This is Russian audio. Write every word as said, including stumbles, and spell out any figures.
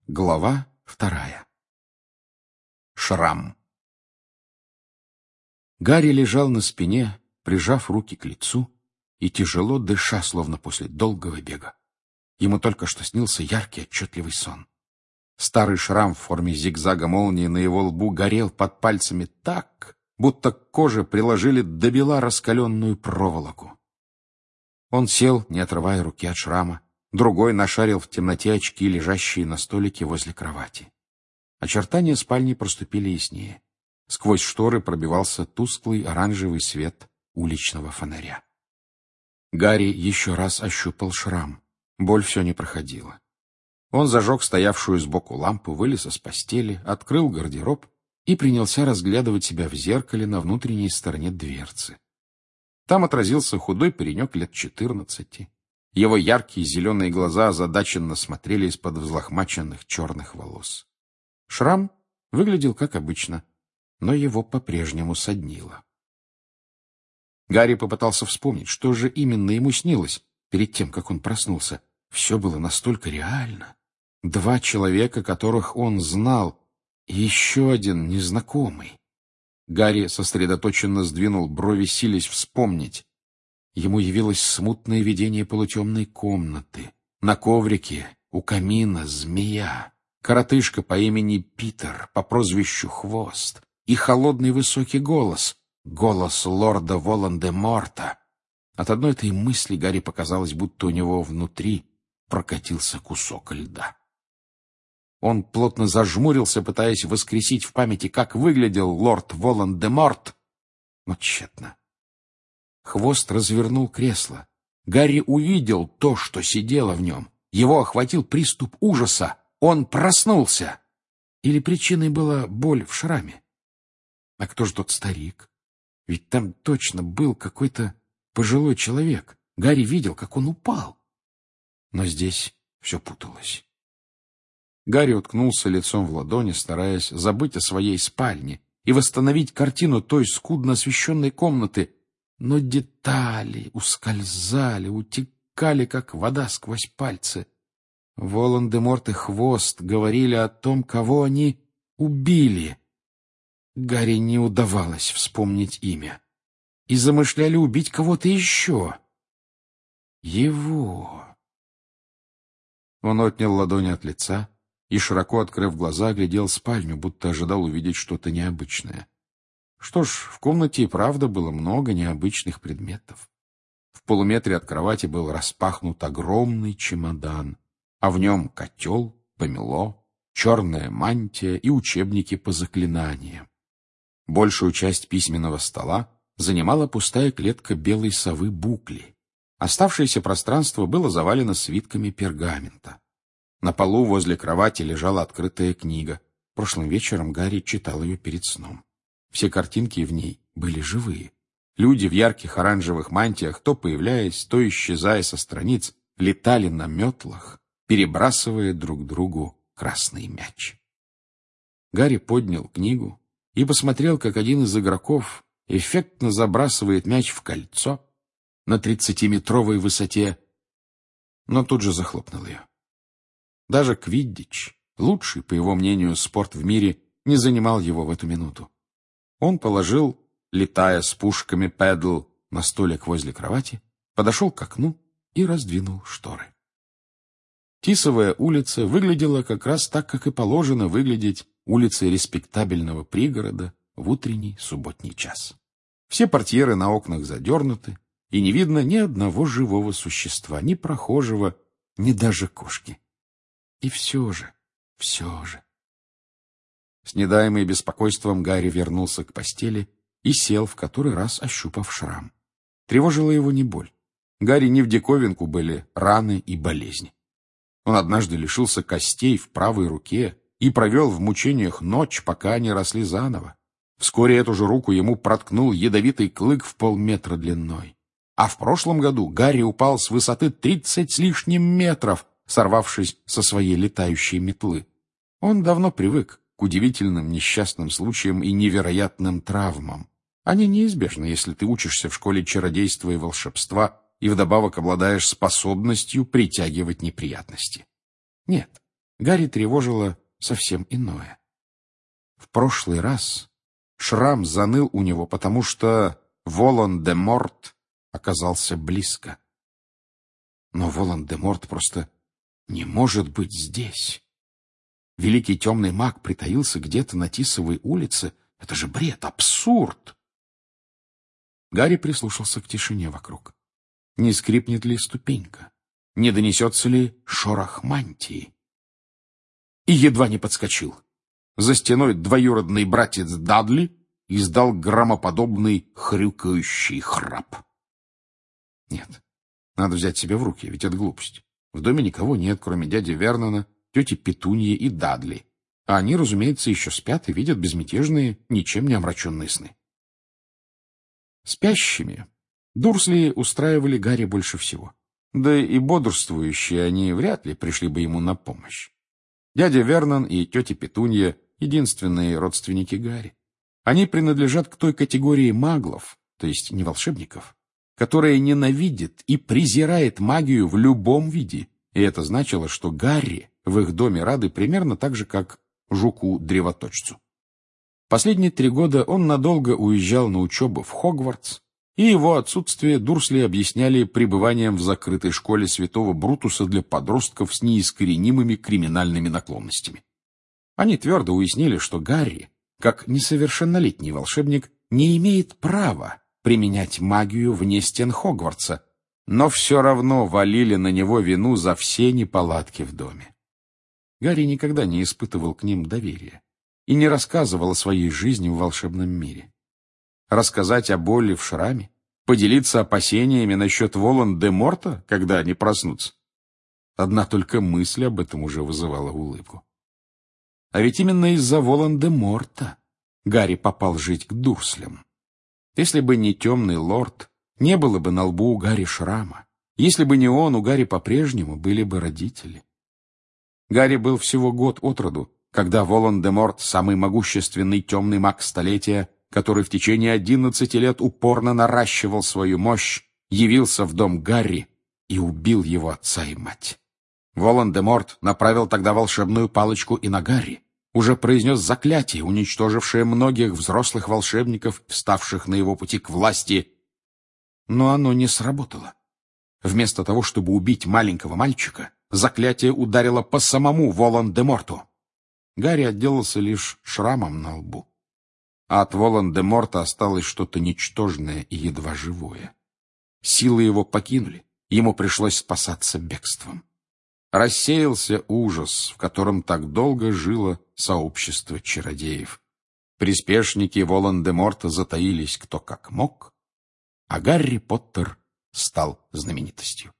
Глава вторая. Шрам. Гарри лежал на спине, прижав руки к лицу и тяжело дыша, словно после долгого бега. Ему только что снился яркий, отчетливый сон. Старый шрам в форме зигзага молнии на его лбу горел под пальцами так, будто к коже приложили до бела раскаленную проволоку. Он сел, не отрывая руки от шрама. Другой нашарил в темноте очки, лежащие на столике возле кровати. Очертания спальни проступили яснее. Сквозь шторы пробивался тусклый оранжевый свет уличного фонаря. Гарри еще раз ощупал шрам. Боль все не проходила. Он зажег стоявшую сбоку лампу, вылез из постели, открыл гардероб и принялся разглядывать себя в зеркале на внутренней стороне дверцы. Там отразился худой паренек лет четырнадцати. Его яркие зеленые глаза озадаченно смотрели из-под взлохмаченных черных волос. Шрам выглядел как обычно, но его по-прежнему соднило. Гарри попытался вспомнить, что же именно ему снилось перед тем, как он проснулся. Все было настолько реально. Два человека, которых он знал, и еще один незнакомый. Гарри сосредоточенно сдвинул брови, силясь вспомнить. Ему явилось смутное видение полутемной комнаты. На коврике у камина змея, коротышка по имени Питер, по прозвищу Хвост, и холодный высокий голос, голос лорда Волан-де-Морта. От одной этой мысли Гарри показалось, будто у него внутри прокатился кусок льда. Он плотно зажмурился, пытаясь воскресить в памяти, как выглядел лорд Волан-де-Морт, но тщетно. Хвост развернул кресло. Гарри увидел то, что сидело в нем. Его охватил приступ ужаса. Он проснулся. Или причиной была боль в шраме? А кто же тот старик? Ведь там точно был какой-то пожилой человек. Гарри видел, как он упал. Но здесь все путалось. Гарри уткнулся лицом в ладони, стараясь забыть о своей спальне и восстановить картину той скудно освещенной комнаты. Но детали ускользали, утекали, как вода сквозь пальцы. Волан-де-Морт и Хвост говорили о том, кого они убили. Гарри не удавалось вспомнить имя. И замышляли убить кого-то еще. Его. Он отнял ладони от лица и, широко открыв глаза, оглядел спальню, будто ожидал увидеть что-то необычное. Что ж, в комнате и правда было много необычных предметов. В полуметре от кровати был распахнут огромный чемодан, а в нем котел, помело, черная мантия и учебники по заклинаниям. Большую часть письменного стола занимала пустая клетка белой совы Букли. Оставшееся пространство было завалено свитками пергамента. На полу возле кровати лежала открытая книга. Прошлым вечером Гарри читал ее перед сном. Все картинки в ней были живые. Люди в ярких оранжевых мантиях, то появляясь, то исчезая со страниц, летали на метлах, перебрасывая друг другу красный мяч. Гарри поднял книгу и посмотрел, как один из игроков эффектно забрасывает мяч в кольцо на тридцатиметровой высоте, но тут же захлопнул ее. Даже квиддич, лучший, по его мнению, спорт в мире, не занимал его в эту минуту. Он положил, летая с пушками пэдл, на столик возле кровати, подошел к окну и раздвинул шторы. Тисовая улица выглядела как раз так, как и положено выглядеть улицей респектабельного пригорода в утренний субботний час. Все портьеры на окнах задернуты, и не видно ни одного живого существа, ни прохожего, ни даже кошки. И все же, все же. С недаемым беспокойством Гарри вернулся к постели и сел, в который раз ощупав шрам. Тревожила его не боль. Гарри не в диковинку были раны и болезни. Он однажды лишился костей в правой руке и провел в мучениях ночь, пока они росли заново. Вскоре эту же руку ему проткнул ядовитый клык в полметра длиной. А в прошлом году Гарри упал с высоты тридцать с лишним метров, сорвавшись со своей летающей метлы. Он давно привык к удивительным несчастным случаям и невероятным травмам. Они неизбежны, если ты учишься в школе чародейства и волшебства и вдобавок обладаешь способностью притягивать неприятности. Нет, Гарри тревожило совсем иное. В прошлый раз шрам заныл у него, потому что Волан-де-Морт оказался близко. Но Волан-де-Морт просто не может быть здесь. Великий темный маг притаился где-то на Тисовой улице. Это же бред, абсурд! Гарри прислушался к тишине вокруг. Не скрипнет ли ступенька? Не донесется ли шорох мантии? И едва не подскочил. За стеной двоюродный братец Дадли издал громоподобный хрюкающий храп. Нет, надо взять себя в руки, ведь это глупость. В доме никого нет, кроме дяди Вернона, тети Петуньи и Дадли. А они, разумеется, еще спят и видят безмятежные, ничем не омраченные сны. Спящими Дурсли устраивали Гарри больше всего. Да и бодрствующие они вряд ли пришли бы ему на помощь. Дядя Вернон и тетя Петунья — единственные родственники Гарри. Они принадлежат к той категории маглов, то есть не волшебников, которая ненавидит и презирает магию в любом виде. И это значило, что Гарри в их доме рады примерно так же, как жуку-древоточцу. Последние три года он надолго уезжал на учебу в Хогвартс, и его отсутствие Дурсли объясняли пребыванием в закрытой школе святого Брутуса для подростков с неискоренимыми криминальными наклонностями. Они твердо уяснили, что Гарри, как несовершеннолетний волшебник, не имеет права применять магию вне стен Хогвартса, но все равно валили на него вину за все неполадки в доме. Гарри никогда не испытывал к ним доверия и не рассказывал о своей жизни в волшебном мире. Рассказать о боли в шраме, поделиться опасениями насчет Волан-де-Морта, когда они проснутся. Одна только мысль об этом уже вызывала улыбку. А ведь именно из-за Волан-де-Морта Гарри попал жить к Дурслям. Если бы не темный лорд, не было бы на лбу у Гарри шрама. Если бы не он, у Гарри по-прежнему были бы родители. Гарри был всего год от роду, когда Волан-де-Морт, самый могущественный темный маг столетия, который в течение одиннадцати лет упорно наращивал свою мощь, явился в дом Гарри и убил его отца и мать. Волан-де-Морт направил тогда волшебную палочку и на Гарри, уже произнес заклятие, уничтожившее многих взрослых волшебников, вставших на его пути к власти. Но оно не сработало. Вместо того, чтобы убить маленького мальчика, заклятие ударило по самому Волан-де-Морту. Гарри отделался лишь шрамом на лбу. А от Волан-де-Морта осталось что-то ничтожное и едва живое. Силы его покинули, ему пришлось спасаться бегством. Рассеялся ужас, в котором так долго жило сообщество чародеев. Приспешники Волан-де-Морта затаились кто как мог, а Гарри Поттер стал знаменитостью.